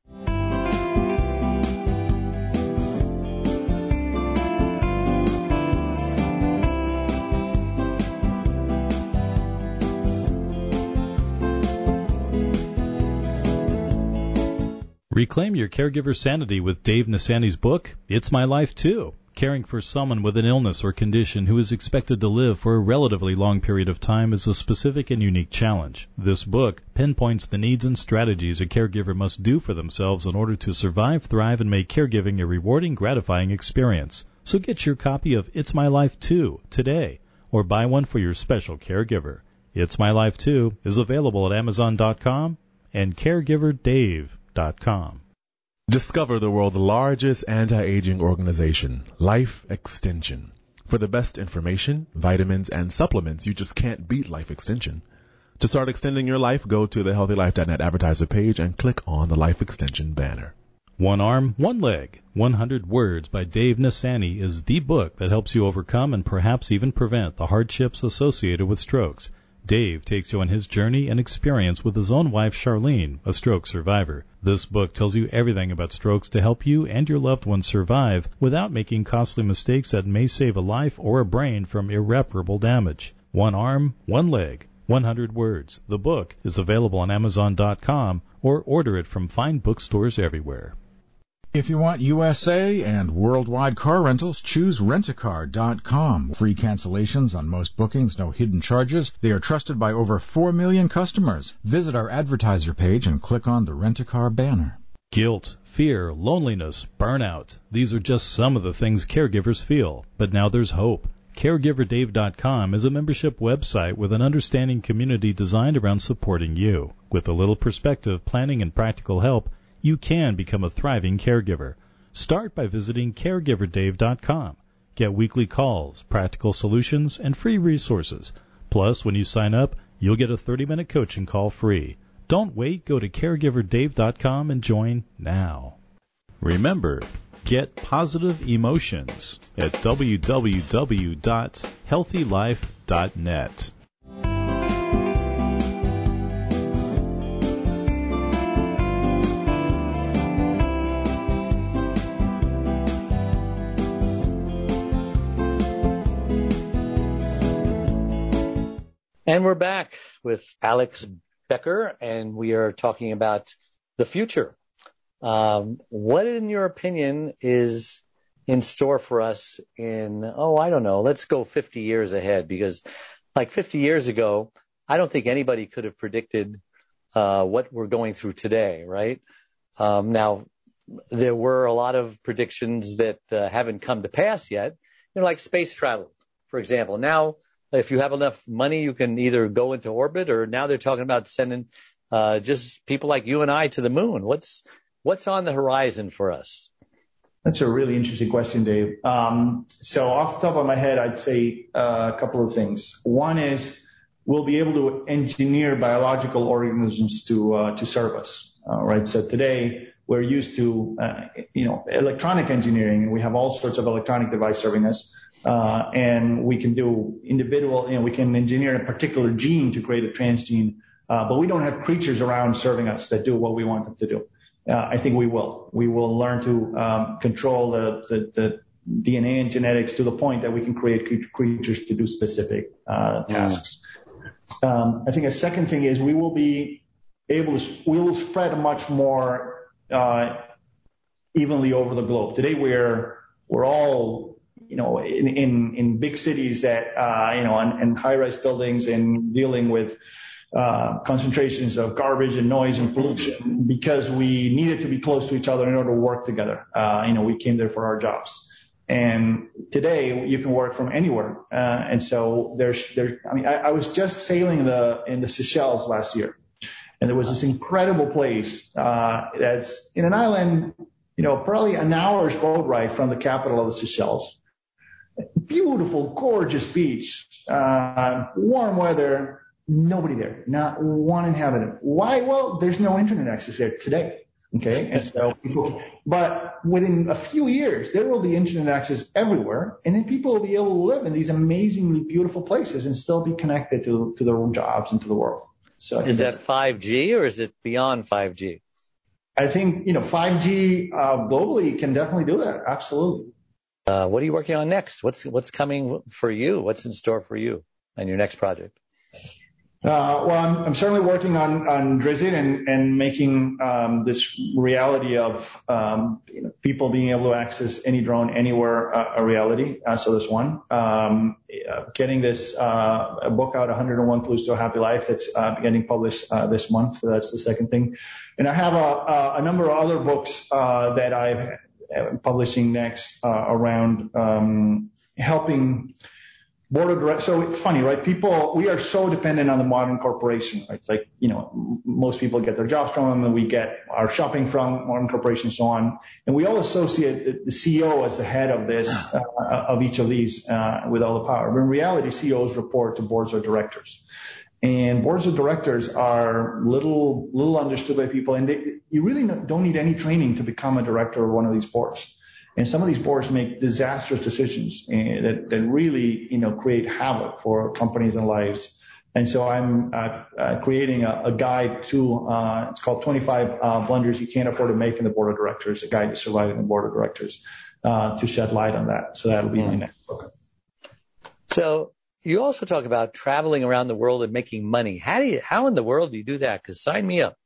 [SPEAKER 1] Reclaim your caregiver sanity with Dave Nassaney's book, It's My Life Too. Caring for someone with an illness or condition who is expected to live for a relatively long period of time is a specific and unique challenge. This book pinpoints the needs and strategies a caregiver must do for themselves in order to survive, thrive, and make caregiving a rewarding, gratifying experience. So get your copy of It's My Life Too today, or buy one for your special caregiver. It's My Life Too is available at Amazon dot com and caregiver dave dot com.
[SPEAKER 9] Discover the world's largest anti-aging organization, Life Extension. For the best information, vitamins, and supplements, you just can't beat Life Extension. To start extending your life, go to the healthy life dot net advertiser page and click on the Life Extension banner.
[SPEAKER 1] One Arm, One Leg, one hundred Words by Dave Nassani is the book that helps you overcome and perhaps even prevent the hardships associated with strokes. Dave takes you on his journey and experience with his own wife, Charlene, a stroke survivor. This book tells you everything about strokes to help you and your loved ones survive without making costly mistakes that may save a life or a brain from irreparable damage. One Arm, One Leg, one hundred Words. The book is available on Amazon dot com or order it from fine bookstores everywhere.
[SPEAKER 7] If you want U S A and worldwide car rentals, choose rent a car dot com. Free cancellations on most bookings, no hidden charges. They are trusted by over four million customers. Visit our advertiser page and click on the Rent-A-Car banner.
[SPEAKER 1] Guilt, fear, loneliness, burnout. These are just some of the things caregivers feel. But now there's hope. caregiver dave dot com is a membership website with an understanding community designed around supporting you. With a little perspective, planning, and practical help, you can become a thriving caregiver. Start by visiting caregiver dave dot com. Get weekly calls, practical solutions, and free resources. Plus, when you sign up, you'll get a thirty-minute coaching call free. Don't wait. Go to caregiver dave dot com and join now. Remember, get positive emotions at w w w dot healthy life dot net.
[SPEAKER 4] And we're back with Alex Becker, and we are talking about the future. Um, what, in your opinion, is in store for us in, oh, I don't know, let's go fifty years ahead, because like fifty years ago, I don't think anybody could have predicted uh, what we're going through today, right? Um, now, there were a lot of predictions that uh, haven't come to pass yet, you know, like space travel, for example. Now, if you have enough money, you can either go into orbit, or now they're talking about sending uh, just people like you and I to the moon. What's what's on the horizon for us?
[SPEAKER 5] That's a really interesting question, Dave. Um, so off the top of my head, I'd say uh, a couple of things. One is we'll be able to engineer biological organisms to uh, to serve us. Uh, right. So today we're used to uh, you know electronic engineering, and we have all sorts of electronic device serving us. Uh, and we can do individual, you know, we can engineer a particular gene to create a transgene, uh, but we don't have creatures around serving us that do what we want them to do. Uh, I think we will. We will learn to um, control the, the, the D N A and genetics to the point that we can create creatures to do specific uh, tasks. Um, I think a second thing is we will be able to, we will spread much more uh, evenly over the globe. Today we're we're all you know, in, in, in big cities that, uh, you know, and, and high-rise buildings, and dealing with, uh, concentrations of garbage and noise and pollution, because we needed to be close to each other in order to work together. Uh, you know, we came there for our jobs. And today you can work from anywhere. Uh, and so there's, there's, I mean, I, I was just sailing the, in the Seychelles last year, and there was this incredible place, uh, that's in an island, you know, probably an hour's boat ride from the capital of the Seychelles. beautiful, gorgeous beach, uh, warm weather, nobody there, not one inhabitant. Why? Well, there's no internet access there today. Okay, and so people, but within a few years, there will be internet access everywhere, and then people will be able to live in these amazingly beautiful places and still be connected to, to their own jobs and to the world. So
[SPEAKER 4] is that five G or is it beyond five G?
[SPEAKER 5] I think, you know, five G uh, globally can definitely do that. Absolutely.
[SPEAKER 4] Uh, what are you working on next? What's what's coming for you? What's in store for you and your next project?
[SPEAKER 5] Uh, well, I'm, I'm certainly working on, on Drizzt and, and making, um, this reality of, um, you know, people being able to access any drone anywhere, uh, a reality. Uh, so there's one, um, uh, getting this, uh, a book out, one hundred one Clues to a Happy Life, that's, uh, getting published, uh, this month. So that's the second thing. And I have a, a, a number of other books, uh, that I'm publishing next, uh, around, um, helping, board of directors. So it's funny, right? People, we are so dependent on the modern corporation, right? It's like, you know, most people get their jobs from them and we get our shopping from modern corporations and so on. And we all associate the, the C E O as the head of this, uh, of each of these, uh, with all the power. But in reality, C E Os report to boards of directors. And boards of directors are little, little understood by people. And they, you really don't need any training to become a director of one of these boards. And some of these boards make disastrous decisions and that, that really, you know, create havoc for companies and lives. And so I'm uh, uh, creating a, a guide to, uh, it's called twenty-five uh, blunders you can't afford to make in the board of directors, a guide to surviving the board of directors, uh, to shed light on that. So that'll be mm. my next book.
[SPEAKER 4] So you also talk about traveling around the world and making money. How do you, how in the world do you do that? Because sign me up.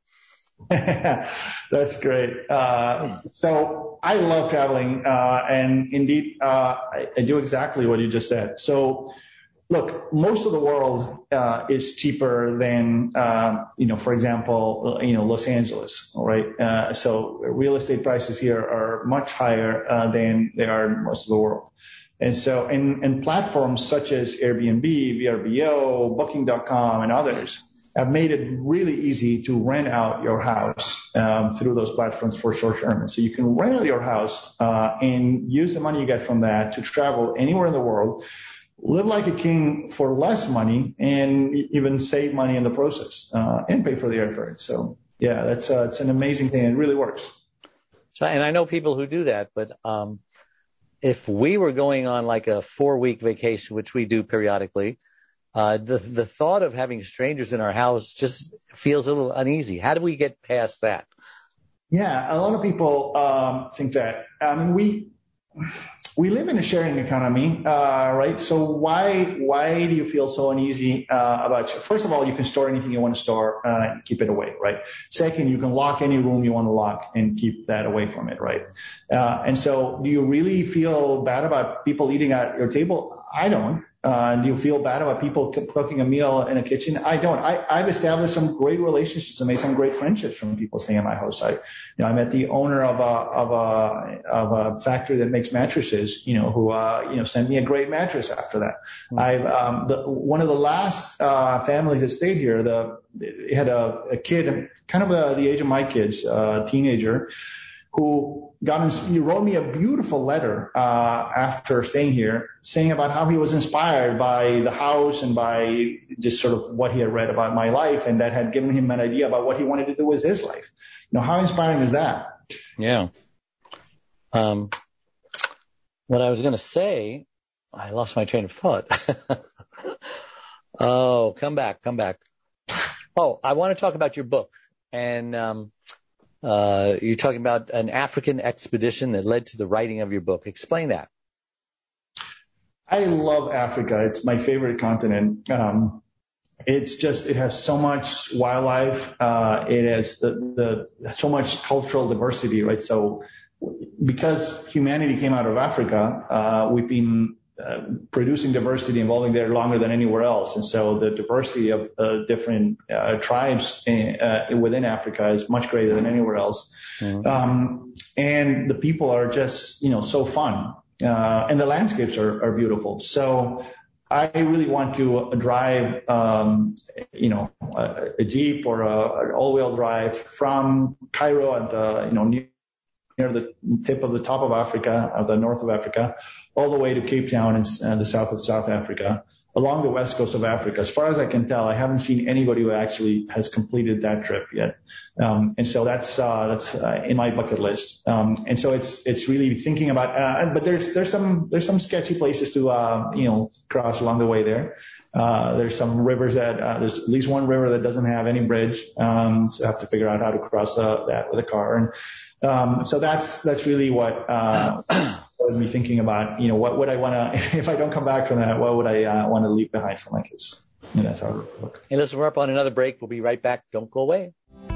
[SPEAKER 5] That's great. Uh, so I love traveling, uh, and indeed, uh, I, I do exactly what you just said. So look, most of the world, uh, is cheaper than, uh, you know, for example, you know, Los Angeles, right? Uh, so real estate prices here are much higher, uh, than they are in most of the world. And so, and, and platforms such as Airbnb, V R B O, Booking dot com, and others have made it really easy to rent out your house um, through those platforms for short term. And so you can rent out your house uh, and use the money you get from that to travel anywhere in the world, live like a king for less money, and even save money in the process uh, and pay for the airfare. So yeah, that's uh, it's an amazing thing. It really works.
[SPEAKER 4] So, and I know people who do that, but um, if we were going on like a four-week vacation, which we do periodically, Uh, the the thought of having strangers in our house just feels a little uneasy. How do we get past that?
[SPEAKER 5] Yeah, a lot of people um, think that. I mean, we we live in a sharing economy, uh, right? So why why do you feel so uneasy uh, about it? First of all, you can store anything you want to store uh, and keep it away, right? Second, you can lock any room you want to lock and keep that away from it, right? Uh, and so, do you really feel bad about people eating at your table? I don't. Uh, do you feel bad about people cooking a meal in a kitchen? I don't. I, I've established some great relationships and made some great friendships from people staying at my house. I, you know, I met the owner of a, of a, of a factory that makes mattresses, you know, who, uh, you know, sent me a great mattress after that. Mm-hmm. I've, um, the, one of the last, uh, families that stayed here, the, it had a, a kid, kind of a, the age of my kids, a uh, teenager, who got in, he wrote me a beautiful letter uh, after staying here, saying about how he was inspired by the house and by just sort of what he had read about my life, and that had given him an idea about what he wanted to do with his life. You know, how inspiring is that?
[SPEAKER 4] Yeah. Um, what I was going to say, I lost my train of thought. oh, come back, come back. Oh, I want to talk about your book. And um, uh, you're talking about an African expedition that led to the writing of your book. Explain that.
[SPEAKER 5] I love Africa. It's my favorite continent. Um, it's just, it has so much wildlife. Uh, it has the, the, so much cultural diversity, right? So because humanity came out of Africa, uh, we've been uh, producing diversity involving there longer than anywhere else. And so the diversity of uh, different uh, tribes in, uh, within Africa is much greater than anywhere else. Mm-hmm. Um, and the people are just, you know, so fun. Uh, and the landscapes are, are beautiful. So I really want to drive, um, you know, a, a Jeep or a, an all-wheel drive from Cairo at the, you know, New near the tip of the top of Africa, of the north of Africa, all the way to Cape Town in uh, the south of South Africa, along the west coast of Africa. As far as I can tell, I haven't seen anybody who actually has completed that trip yet. Um, and so that's, uh, that's, uh, in my bucket list. Um, and so it's, it's really thinking about, uh, but there's, there's some, there's some sketchy places to, uh, you know, cross along the way there. Uh, there's some rivers that, uh, there's at least one river that doesn't have any bridge. Um, so I have to figure out how to cross, uh, that with a car. And, um, so that's, that's really what, uh, me thinking about, you know, what would I want to, if I don't come back from that, what would I uh, want to leave behind for my kids? And that's how it look.
[SPEAKER 4] Hey, listen, we're up on another break. We'll be right back. Don't go away.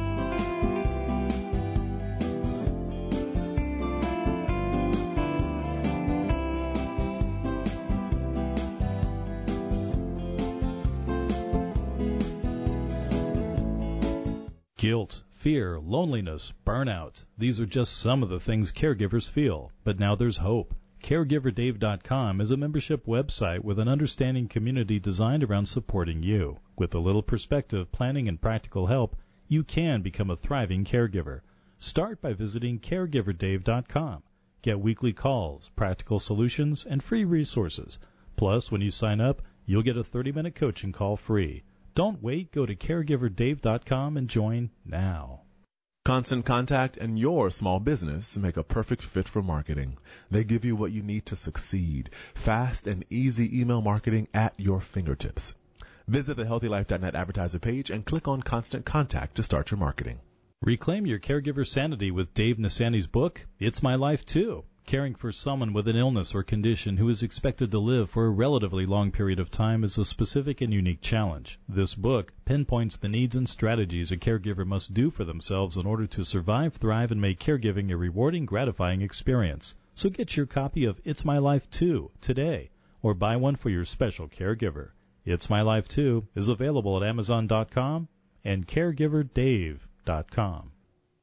[SPEAKER 1] Guilt, fear, loneliness, burnout. These are just some of the things caregivers feel. But now there's hope. caregiver dave dot com is a membership website with an understanding community designed around supporting you. With a little perspective, planning, and practical help, you can become a thriving caregiver. Start by visiting caregiver dave dot com. Get weekly calls, practical solutions, and free resources. Plus, when you sign up, you'll get a thirty-minute coaching call free. Don't wait. Go to caregiver dave dot com and join now.
[SPEAKER 9] Constant Contact and your small business make a perfect fit for marketing. They give you what you need to succeed. Fast and easy email marketing at your fingertips. Visit the healthy life dot net advertiser page and click on Constant Contact to start your marketing.
[SPEAKER 1] Reclaim your caregiver sanity with Dave Nasani's book, It's My Life Too. Caring for someone with an illness or condition who is expected to live for a relatively long period of time is a specific and unique challenge. This book pinpoints the needs and strategies a caregiver must do for themselves in order to survive, thrive, and make caregiving a rewarding, gratifying experience. So get your copy of It's My Life Too today, or buy one for your special caregiver. It's My Life Too is available at amazon dot com and caregiver dave dot com.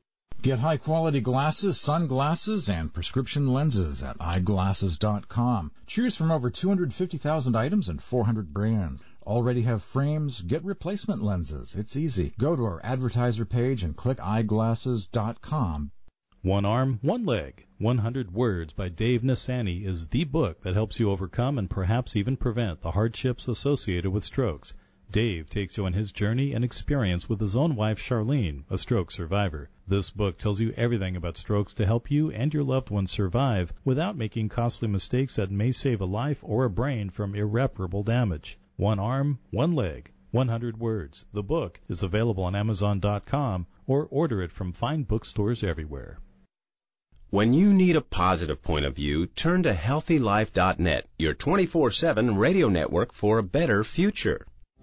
[SPEAKER 7] Get high-quality glasses, sunglasses, and prescription lenses at eyeglasses dot com. Choose from over two hundred fifty thousand items and four hundred brands. Already have frames? Get replacement lenses. It's easy. Go to our advertiser page and click eyeglasses dot com.
[SPEAKER 1] One Arm, One Leg, one hundred Words by Dave Nasani is the book that helps you overcome and perhaps even prevent the hardships associated with strokes. Dave takes you on his journey and experience with his own wife, Charlene, a stroke survivor. This book tells you everything about strokes to help you and your loved ones survive without making costly mistakes that may save a life or a brain from irreparable damage. One Arm, One Leg, one hundred Words. The book is available on amazon dot com or order it from fine bookstores everywhere.
[SPEAKER 8] When you need a positive point of view, turn to healthy life dot net, your twenty-four seven radio network for a better future.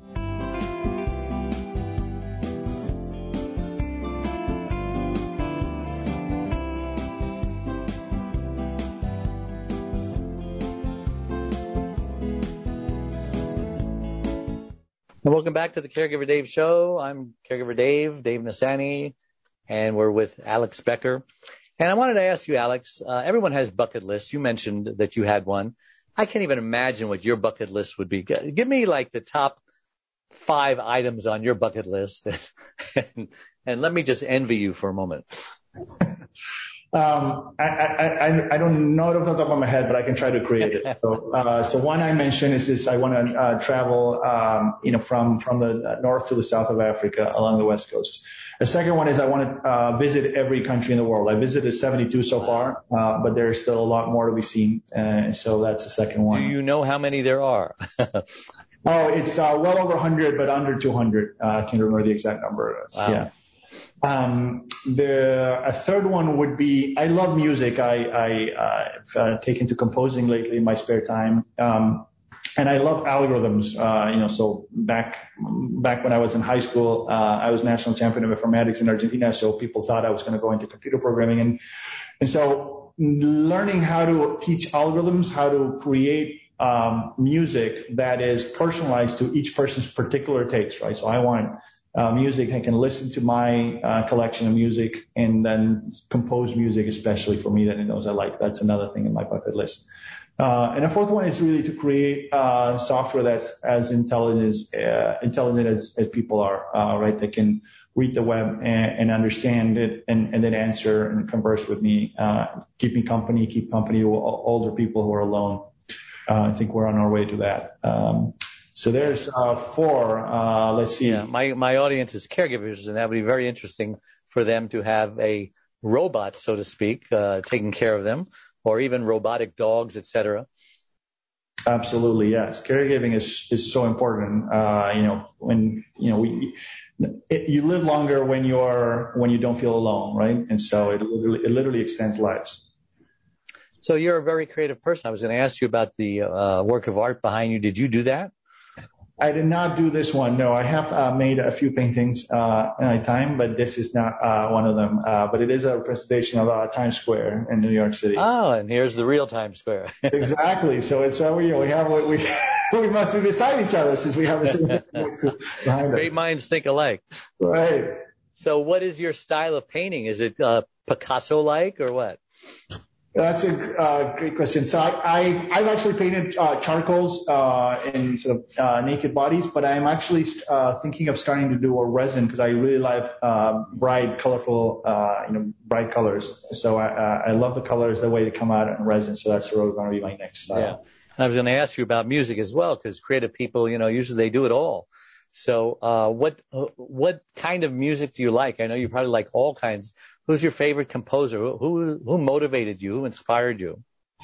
[SPEAKER 4] And welcome back to the Caregiver Dave Show. I'm Caregiver Dave, Dave Nasani, and we're with Alex Becker. And I wanted to ask you, Alex, uh, everyone has bucket lists. You mentioned that you had one. I can't even imagine what your bucket list would be. Give me like the top five items on your bucket list, and, and let me just envy you for a moment.
[SPEAKER 5] Um, I, I, I, I don't know it off the top of my head, but I can try to create it. So, uh, so one I mentioned is this: I want to uh, travel, um, you know, from from the north to the south of Africa along the west coast. The second one is I want to uh, visit every country in the world. I visited seventy-two so far, uh, but there's still a lot more to be seen. Uh, so that's the second one.
[SPEAKER 4] Do you know how many there are?
[SPEAKER 5] Oh, it's uh, well over one hundred, but under two hundred. Uh, I can't remember the exact number. It's,
[SPEAKER 4] wow.
[SPEAKER 5] Yeah. Um, the a third one would be I love music. I I uh, have uh, taken to composing lately in my spare time, um, and I love algorithms. Uh, you know, so back back when I was in high school, uh, I was national champion of informatics in Argentina. So people thought I was going to go into computer programming, and and so learning how to teach algorithms, how to create um, music that is personalized to each person's particular taste. Right. So I want Uh, music. I can listen to my uh, collection of music and then compose music, especially for me that it knows I like. That's another thing in my bucket list. Uh, and the fourth one is really to create uh, software that's as intelligent as, uh, intelligent as, as people are, uh, right? That can read the web and, and understand it and, and then answer and converse with me, uh, keep me company, keep company with older people who are alone. Uh, I think we're on our way to that. Um, so there's uh, four. Uh, let's see.
[SPEAKER 4] Yeah, my, my audience is caregivers, and that would be very interesting for them to have a robot, so to speak, uh, taking care of them, or even robotic dogs, et cetera.
[SPEAKER 5] Absolutely, yes. Caregiving is is so important. Uh, you know, when you know we, it, you live longer when you're when you don't feel alone, right? And so it literally, it literally extends lives.
[SPEAKER 4] So you're a very creative person. I was going to ask you about the uh, work of art behind you. Did you do that?
[SPEAKER 5] I did not do this one. No, I have uh, made a few paintings uh, in my time, but this is not uh, one of them. Uh, but it is a representation of uh, Times Square in New York City.
[SPEAKER 4] Oh, and here's the real Times Square.
[SPEAKER 5] Exactly. So it's uh, we, we have we we must be beside each other since we have the same behind us.
[SPEAKER 4] Great minds think alike.
[SPEAKER 5] Right.
[SPEAKER 4] So what is your style of painting? Is it uh, Picasso-like or what?
[SPEAKER 5] That's a uh, great question. So I, I, I've actually painted uh, charcoals uh, in sort of uh, naked bodies, but I'm actually uh, thinking of starting to do a resin because I really like uh, bright, colorful, uh, you know, bright colors. So I, uh, I love the colors, the way they come out in resin. So that's really going to be my next style.
[SPEAKER 4] Yeah. And I was going to ask you about music as well, because creative people, you know, usually they do it all. So uh, what what kind of music do you like? I know you probably like all kinds. Who's your favorite composer? Who who, who motivated you? Who inspired you?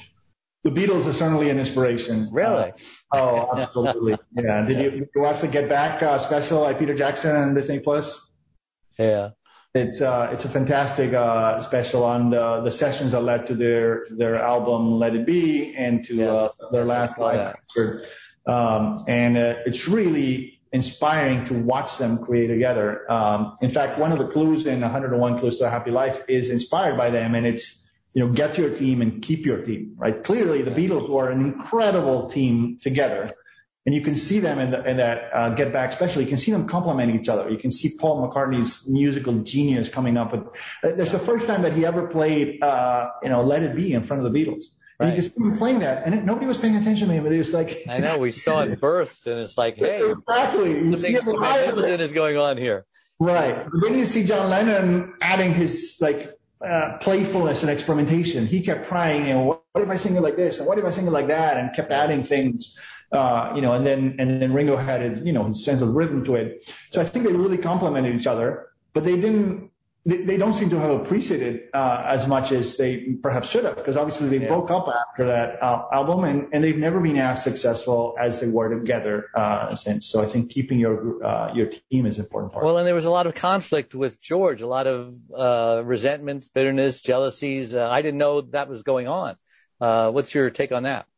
[SPEAKER 5] The Beatles are certainly an inspiration.
[SPEAKER 4] Really?
[SPEAKER 5] Uh, oh, absolutely. Yeah. Did you, did you watch the Get Back uh, special by Peter Jackson on Disney Plus?
[SPEAKER 4] Yeah.
[SPEAKER 5] It's uh it's a fantastic uh special on the the sessions that led to their their album Let It Be and to
[SPEAKER 4] yes.
[SPEAKER 5] uh, their last live concert. Um, and uh, it's really inspiring to watch them create together. Um, in fact, one of the clues in one hundred one Clues to a Happy Life is inspired by them, and it's, you know, get your team and keep your team, right? Clearly, the Beatles were an incredible team together, and you can see them in, the, in that uh, Get Back especially. You can see them complementing each other. You can see Paul McCartney's musical genius coming up with. Uh, there's the first time that he ever played, uh, you know, Let It Be in front of the Beatles. And right. You can see him playing that, and it, nobody was paying attention to him. But he was like,
[SPEAKER 4] I know, we saw it birthed, and it's like, hey,
[SPEAKER 5] exactly. You see
[SPEAKER 4] something magnificent is going on here.
[SPEAKER 5] Right. But then you see John Lennon adding his like uh, playfulness and experimentation. He kept trying, you know, what, what if I sing it like this, and what if I sing it like that, and kept adding things, uh, you know, and then and then Ringo had his, you know, his sense of rhythm to it. So I think they really complemented each other, but they didn't. They, they don't seem to have appreciated uh, as much as they perhaps should have, because obviously they yeah. broke up after that uh, album, and, and they've never been as successful as they were together uh, since. So I think keeping your uh, your team is an important part.
[SPEAKER 4] Well, and there was a lot of conflict with George, a lot of uh, resentments, bitterness, jealousies. Uh, I didn't know that was going on. Uh, what's your take on that?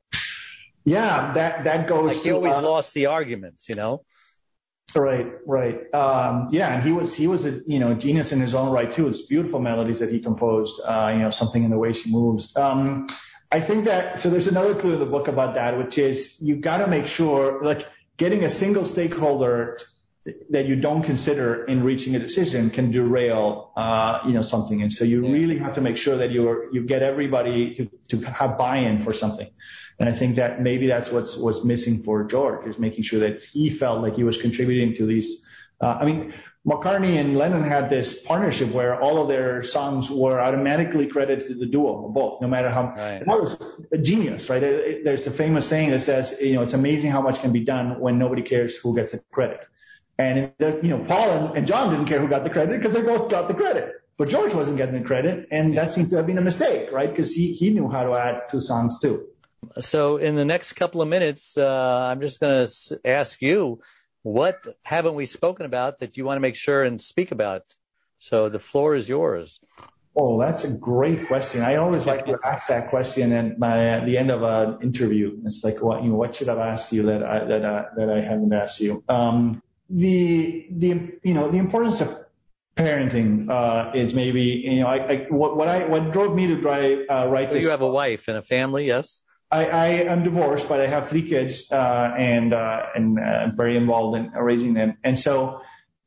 [SPEAKER 5] Yeah, that that goes.
[SPEAKER 4] Like he
[SPEAKER 5] to,
[SPEAKER 4] always
[SPEAKER 5] uh,
[SPEAKER 4] lost the arguments, you know.
[SPEAKER 5] Right, right. Um, yeah, and he was, he was a, you know, genius in his own right too. It's beautiful melodies that he composed, uh, you know, Something in the Way She Moves. Um, I think that, so there's another clue in the book about that, which is you gotta make sure, like, getting a single stakeholder that you don't consider in reaching a decision can derail, uh, you know, something. And so you yeah. really have to make sure that you're, you get everybody to, to have buy-in for something. And I think that maybe that's what's, what's missing for George, is making sure that he felt like he was contributing to these. Uh, I mean, McCartney and Lennon had this partnership where all of their songs were automatically credited to the duo, both, no matter how. Right. That was a genius, right? It, it, there's a famous saying that says, you know, it's amazing how much can be done when nobody cares who gets the credit. And, the, you know, Paul and, and John didn't care who got the credit because they both got the credit. But George wasn't getting the credit, and that seems to have been a mistake, right? Because he, he knew how to add two songs too.
[SPEAKER 4] So in the next couple of minutes, uh, I'm just going to ask you, what haven't we spoken about that you want to make sure and speak about? So the floor is yours.
[SPEAKER 5] Oh, that's a great question. I always like to ask that question at, my, at the end of an interview. It's like, what, you know, what should I've asked you that I, that I, that I haven't asked you? Um, the, the, you know, the importance of parenting, uh, is maybe, you know, I, I what, what I, what drove me to drive, uh, write
[SPEAKER 4] so
[SPEAKER 5] this.
[SPEAKER 4] You have a wife and a family, yes?
[SPEAKER 5] I, I am divorced, but I have three kids, uh, and, uh, and, uh, very involved in raising them. And so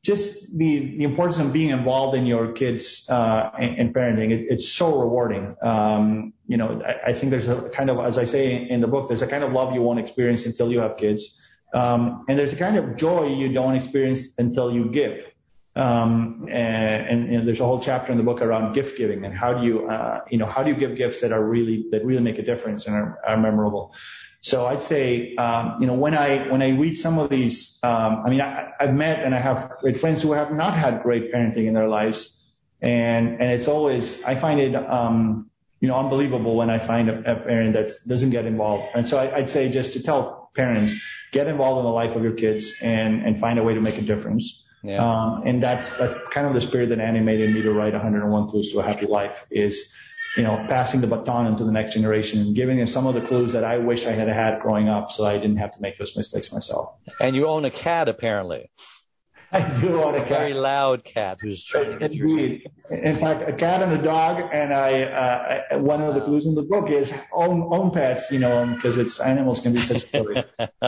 [SPEAKER 5] just the, the importance of being involved in your kids uh, and, and parenting. It, it's so rewarding. Um, you know, I, I think there's a kind of, as I say in the book, there's a kind of love you won't experience until you have kids. Um, and there's a kind of joy you don't experience until you give. Um, and, and you know, there's a whole chapter in the book around gift giving and how do you, uh, you know, how do you give gifts that are really, that really make a difference and are, are memorable. So I'd say, um, you know, when I, when I read some of these, um, I mean, I, I've met and I have great friends who have not had great parenting in their lives. And, and it's always, I find it, um, you know, unbelievable when I find a, a parent that doesn't get involved. And so I, I'd say just to tell parents, get involved in the life of your kids and, and find a way to make a difference. Yeah. Um, and that's, that's kind of the spirit that animated me to write one hundred one Clues to a Happy Life is, you know, passing the baton into the next generation and giving them some of the clues that I wish I had had growing up so I didn't have to make those mistakes myself.
[SPEAKER 4] And you own a cat, apparently.
[SPEAKER 5] I do own a cat.
[SPEAKER 4] A very loud cat who's trying to get
[SPEAKER 5] Indeed. your In fact, a cat and a dog, and I, uh, one of the clues in the book is own, own pets, you know, because it's animals can be such a story.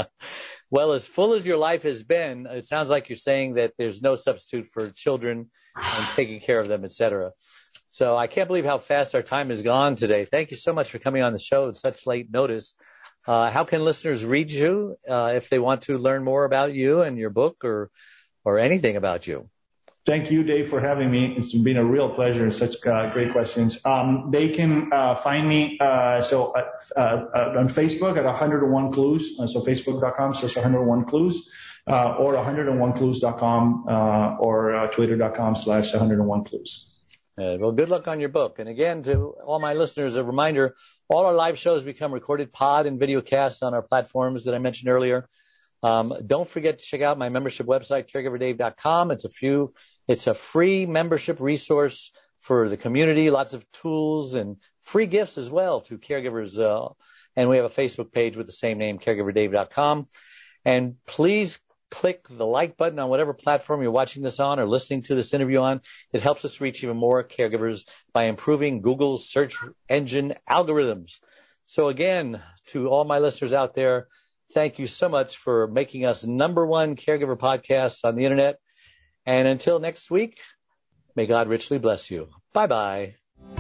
[SPEAKER 4] Well, as full as your life has been, it sounds like you're saying that there's no substitute for children and taking care of them, et cetera. So I can't believe how fast our time has gone today. Thank you so much for coming on the show at such late notice. Uh, how can listeners reach you uh, if they want to learn more about you and your book or or anything about you?
[SPEAKER 5] Thank you, Dave, for having me. It's been a real pleasure and such uh, great questions. Um, they can uh, find me uh, so uh, uh, on Facebook at one hundred one Clues, uh, so facebook.com slash one hundred one Clues, uh, or one hundred one clues dot com uh, or uh, twitter.com slash one hundred one Clues.
[SPEAKER 4] Uh, well, good luck on your book. And again, to all my listeners, a reminder, all our live shows become recorded pod and video casts on our platforms that I mentioned earlier. Um, don't forget to check out my membership website, caregiver dave dot com. It's a few, it's a free membership resource for the community, lots of tools and free gifts as well to caregivers. Uh, and we have a Facebook page with the same name, caregiver dave dot com. And please click the like button on whatever platform you're watching this on or listening to this interview on. It helps us reach even more caregivers by improving Google's search engine algorithms. So again, to all my listeners out there, thank you so much for making us number one caregiver podcast on the internet. And until next week, may God richly bless you. Bye-bye.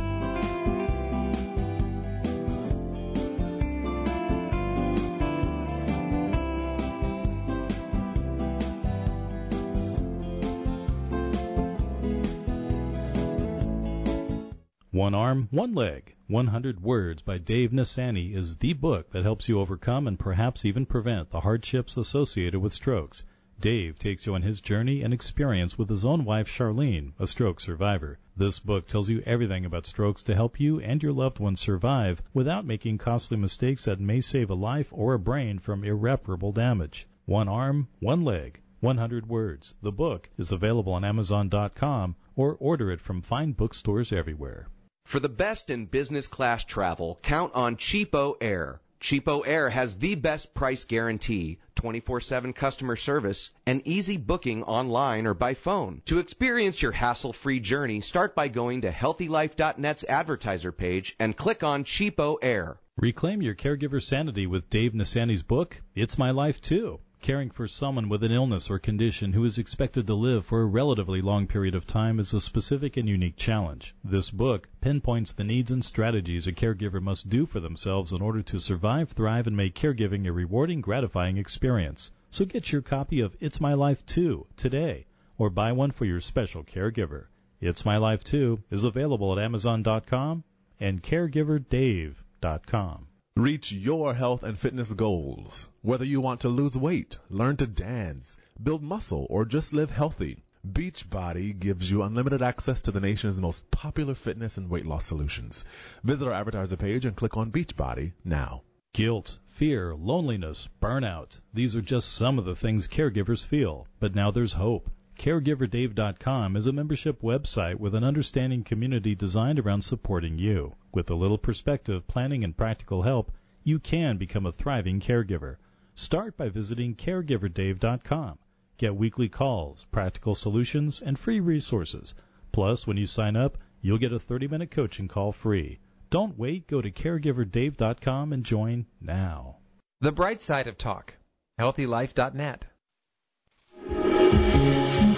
[SPEAKER 1] One Arm, One Leg, one hundred Words by Dave Nassaney is the book that helps you overcome and perhaps even prevent the hardships associated with strokes. Dave takes you on his journey and experience with his own wife, Charlene, a stroke survivor. This book tells you everything about strokes to help you and your loved ones survive without making costly mistakes that may save a life or a brain from irreparable damage. One Arm, One Leg, one hundred Words. The book is available on amazon dot com or order it from fine bookstores everywhere.
[SPEAKER 10] For the best in business class travel, count on Cheapo Air. Cheapo Air has the best price guarantee, twenty-four seven customer service, and easy booking online or by phone. To experience your hassle-free journey, start by going to healthy life dot net's advertiser page and click on Cheapo Air.
[SPEAKER 1] Reclaim your caregiver sanity with Dave Nassaney's book, It's My Life Too. Caring for someone with an illness or condition who is expected to live for a relatively long period of time is a specific and unique challenge. This book pinpoints the needs and strategies a caregiver must do for themselves in order to survive, thrive, and make caregiving a rewarding, gratifying experience. So get your copy of It's My Life Too today, or buy one for your special caregiver. It's My Life Too is available at amazon dot com and caregiver dave dot com.
[SPEAKER 9] Reach your health and fitness goals. Whether you want to lose weight, learn to dance, build muscle, or just live healthy, Beachbody gives you unlimited access to the nation's most popular fitness and weight loss solutions. Visit our advertiser page and click on Beachbody now.
[SPEAKER 1] Guilt, fear, loneliness, burnout. These are just some of the things caregivers feel. But now there's hope. caregiver dave dot com is a membership website with an understanding community designed around supporting you. With a little perspective, planning, and practical help, you can become a thriving caregiver. Start by visiting caregiver dave dot com. Get weekly calls, practical solutions, and free resources. Plus, when you sign up, you'll get a thirty-minute coaching call free. Don't wait. Go to caregiver dave dot com and join now.
[SPEAKER 11] The bright side of talk. healthy life dot net.
[SPEAKER 3] Sometimes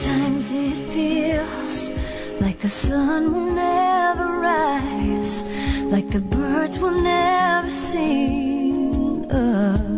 [SPEAKER 3] Sometimes it feels like the sun will never rise, like the birds will never sing. Uh.